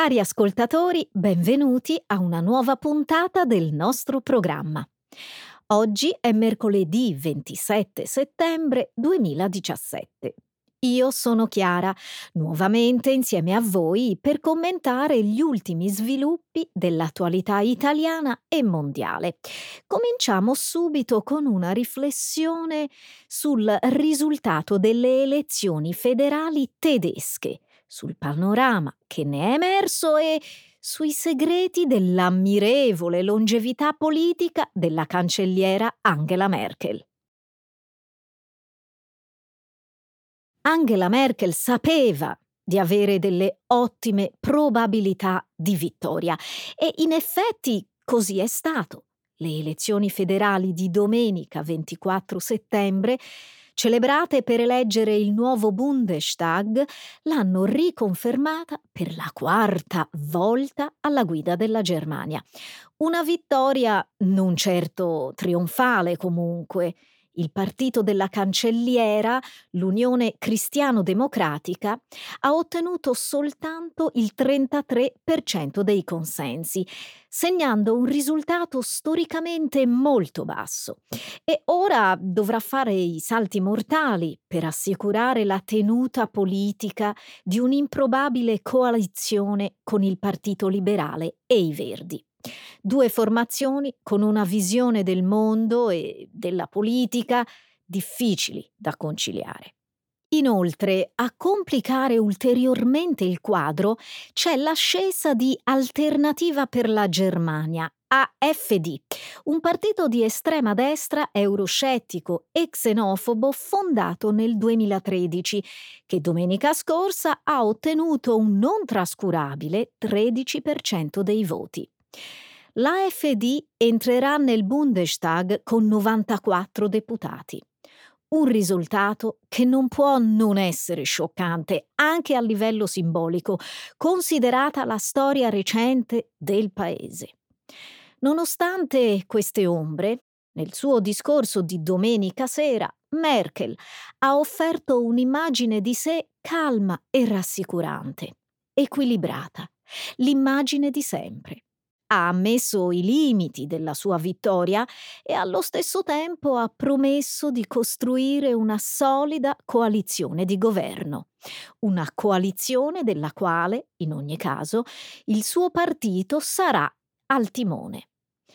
Cari ascoltatori, benvenuti a una nuova puntata del nostro programma. Oggi è mercoledì 27 settembre 2017. Io sono Chiara, nuovamente insieme a voi per commentare gli ultimi sviluppi dell'attualità italiana e mondiale. Cominciamo subito con una riflessione sul risultato delle elezioni federali tedesche, sul panorama che ne è emerso e sui segreti dell'ammirevole longevità politica della cancelliera Angela Merkel. Angela Merkel sapeva di avere delle ottime probabilità di vittoria e in effetti così è stato. Le elezioni federali di domenica 24 settembre, celebrate per eleggere il nuovo Bundestag, l'hanno riconfermata per la quarta volta alla guida della Germania. Una vittoria non certo trionfale comunque. Il partito della cancelliera, l'Unione Cristiano-Democratica, ha ottenuto soltanto il 33% dei consensi, segnando un risultato storicamente molto basso. E ora dovrà fare i salti mortali per assicurare la tenuta politica di un'improbabile coalizione con il Partito Liberale e i Verdi. Due formazioni con una visione del mondo e della politica difficili da conciliare. Inoltre, a complicare ulteriormente il quadro c'è l'ascesa di Alternativa per la Germania, AfD, un partito di estrema destra euroscettico e xenofobo fondato nel 2013, che domenica scorsa ha ottenuto un non trascurabile 13% dei voti. L'AfD entrerà nel Bundestag con 94 deputati. Un risultato che non può non essere scioccante, anche a livello simbolico, considerata la storia recente del paese. Nonostante queste ombre, nel suo discorso di domenica sera, Merkel ha offerto un'immagine di sé calma e rassicurante, equilibrata, l'immagine di sempre. Ha ammesso i limiti della sua vittoria e allo stesso tempo ha promesso di costruire una solida coalizione di governo. Una coalizione della quale, in ogni caso, il suo partito sarà al timone.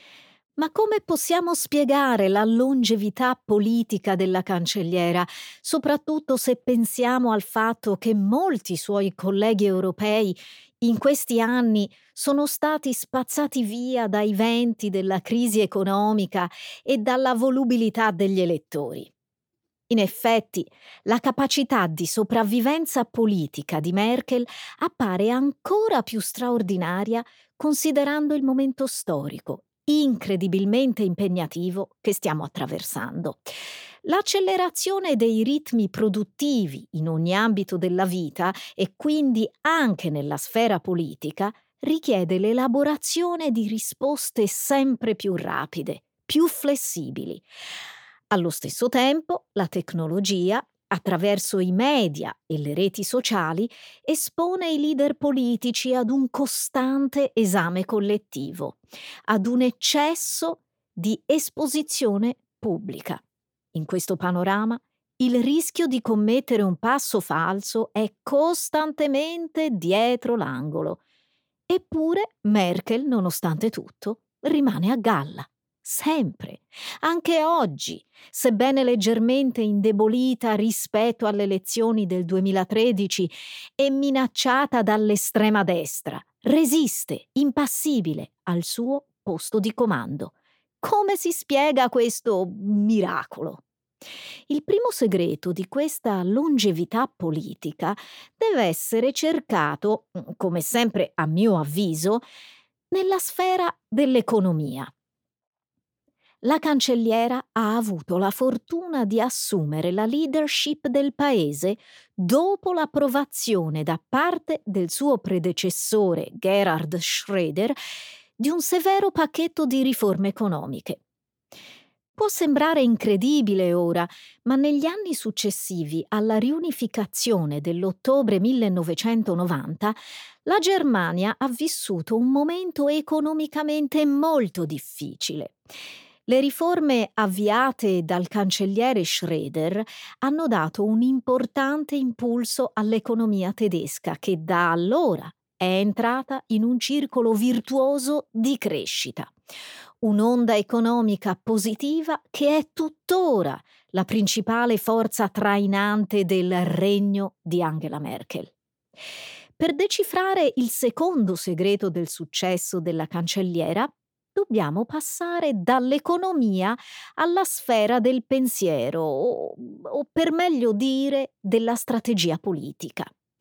Ma come possiamo spiegare la longevità politica della cancelliera, soprattutto se pensiamo al fatto che molti suoi colleghi europei in questi anni sono stati spazzati via dai venti della crisi economica e dalla volubilità degli elettori? In effetti, la capacità di sopravvivenza politica di Merkel appare ancora più straordinaria considerando il momento storico, incredibilmente impegnativo, che stiamo attraversando. L'accelerazione dei ritmi produttivi in ogni ambito della vita e quindi anche nella sfera politica richiede l'elaborazione di risposte sempre più rapide, più flessibili. Allo stesso tempo, la tecnologia, attraverso i media e le reti sociali, espone i leader politici ad un costante esame collettivo, ad un eccesso di esposizione pubblica. In questo panorama, il rischio di commettere un passo falso è costantemente dietro l'angolo. Eppure Merkel, nonostante tutto, rimane a galla. Sempre, anche oggi, sebbene leggermente indebolita rispetto alle elezioni del 2013 e minacciata dall'estrema destra, resiste impassibile al suo posto di comando. Come si spiega questo miracolo? Il primo segreto di questa longevità politica deve essere cercato, come sempre a mio avviso, nella sfera dell'economia. La cancelliera ha avuto la fortuna di assumere la leadership del paese dopo l'approvazione da parte del suo predecessore Gerhard Schröder di un severo pacchetto di riforme economiche. Può sembrare incredibile ora, ma negli anni successivi alla riunificazione dell'ottobre 1990, la Germania ha vissuto un momento economicamente molto difficile. Le riforme avviate dal cancelliere Schröder hanno dato un importante impulso all'economia tedesca che da allora è entrata in un circolo virtuoso di crescita. Un'onda economica positiva che è tuttora la principale forza trainante del regno di Angela Merkel. Per decifrare il secondo segreto del successo della cancelliera, dobbiamo passare dall'economia alla sfera del pensiero, o per meglio dire, della strategia politica.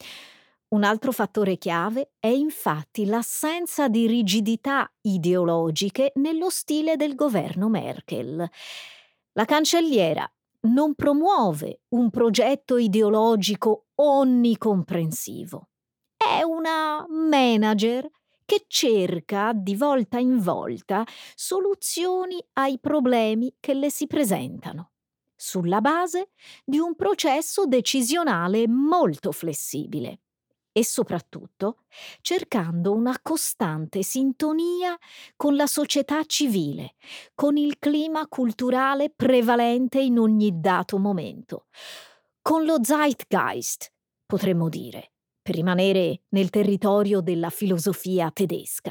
Un altro fattore chiave è infatti l'assenza di rigidità ideologiche nello stile del governo Merkel. La cancelliera non promuove un progetto ideologico onnicomprensivo. È una manager che cerca di volta in volta soluzioni ai problemi che le si presentano, sulla base di un processo decisionale molto flessibile e soprattutto cercando una costante sintonia con la società civile, con il clima culturale prevalente in ogni dato momento, con lo Zeitgeist, potremmo dire, per rimanere nel territorio della filosofia tedesca.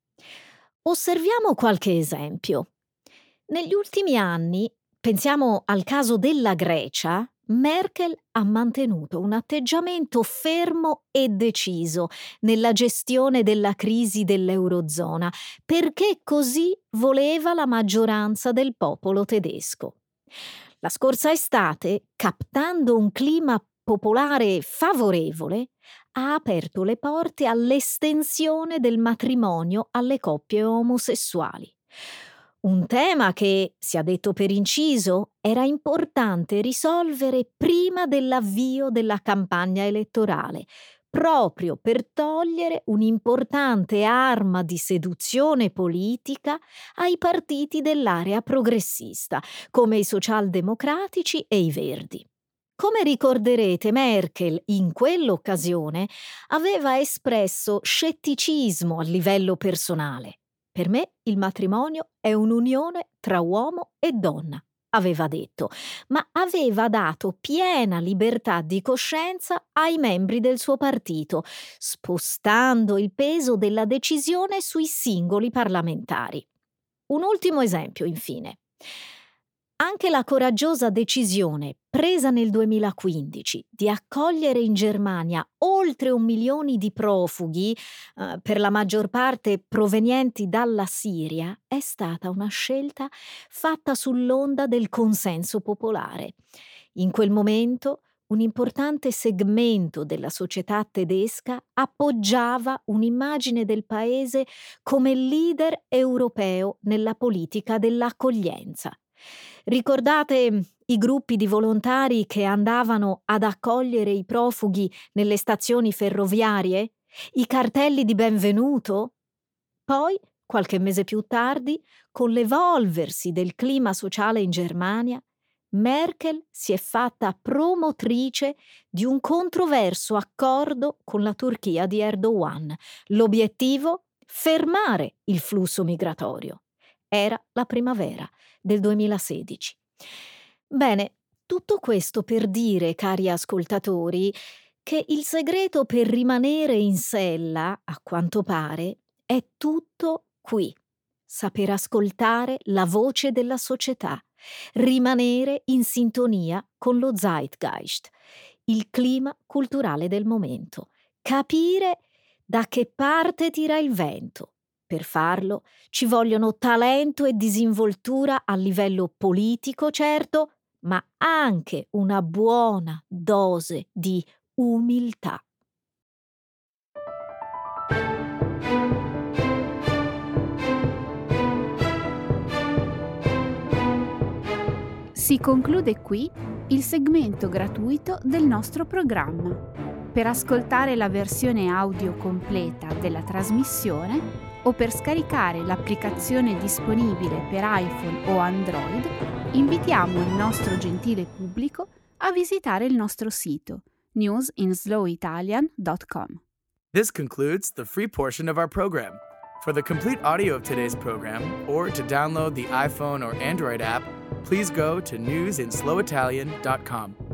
Osserviamo qualche esempio. Negli ultimi anni, pensiamo al caso della Grecia, Merkel ha mantenuto un atteggiamento fermo e deciso nella gestione della crisi dell'Eurozona, perché così voleva la maggioranza del popolo tedesco. La scorsa estate, captando un clima popolare favorevole, ha aperto le porte all'estensione del matrimonio alle coppie omosessuali. Un tema che, sia detto per inciso, era importante risolvere prima dell'avvio della campagna elettorale, proprio per togliere un'importante arma di seduzione politica ai partiti dell'area progressista, come i socialdemocratici e i Verdi. Come ricorderete, Merkel in quell'occasione aveva espresso scetticismo a livello personale. Per me il matrimonio è un'unione tra uomo e donna, aveva detto, ma aveva dato piena libertà di coscienza ai membri del suo partito, spostando il peso della decisione sui singoli parlamentari. Un ultimo esempio, infine. Anche la coraggiosa decisione presa nel 2015 di accogliere in Germania oltre 1 milione di profughi, per la maggior parte provenienti dalla Siria, è stata una scelta fatta sull'onda del consenso popolare. In quel momento un importante segmento della società tedesca appoggiava un'immagine del paese come leader europeo nella politica dell'accoglienza. Ricordate i gruppi di volontari che andavano ad accogliere i profughi nelle stazioni ferroviarie? I cartelli di benvenuto? Poi, qualche mese più tardi, con l'evolversi del clima sociale in Germania, Merkel si è fatta promotrice di un controverso accordo con la Turchia di Erdogan. L'obiettivo? Fermare il flusso migratorio. Era la primavera del 2016. Bene, tutto questo per dire, cari ascoltatori, che il segreto per rimanere in sella, a quanto pare, è tutto qui. Saper ascoltare la voce della società, rimanere in sintonia con lo Zeitgeist, il clima culturale del momento, capire da che parte tira il vento. Per farlo ci vogliono talento e disinvoltura a livello politico, certo, ma anche una buona dose di umiltà. Si conclude qui il segmento gratuito del nostro programma. Per ascoltare la versione audio completa della trasmissione, o per scaricare l'applicazione disponibile per iPhone o Android, invitiamo il nostro gentile pubblico a visitare il nostro sito newsinslowitalian.com. This concludes the free portion of our program. For the complete audio of today's program, or to download the iPhone or Android app, please go to newsinslowitalian.com.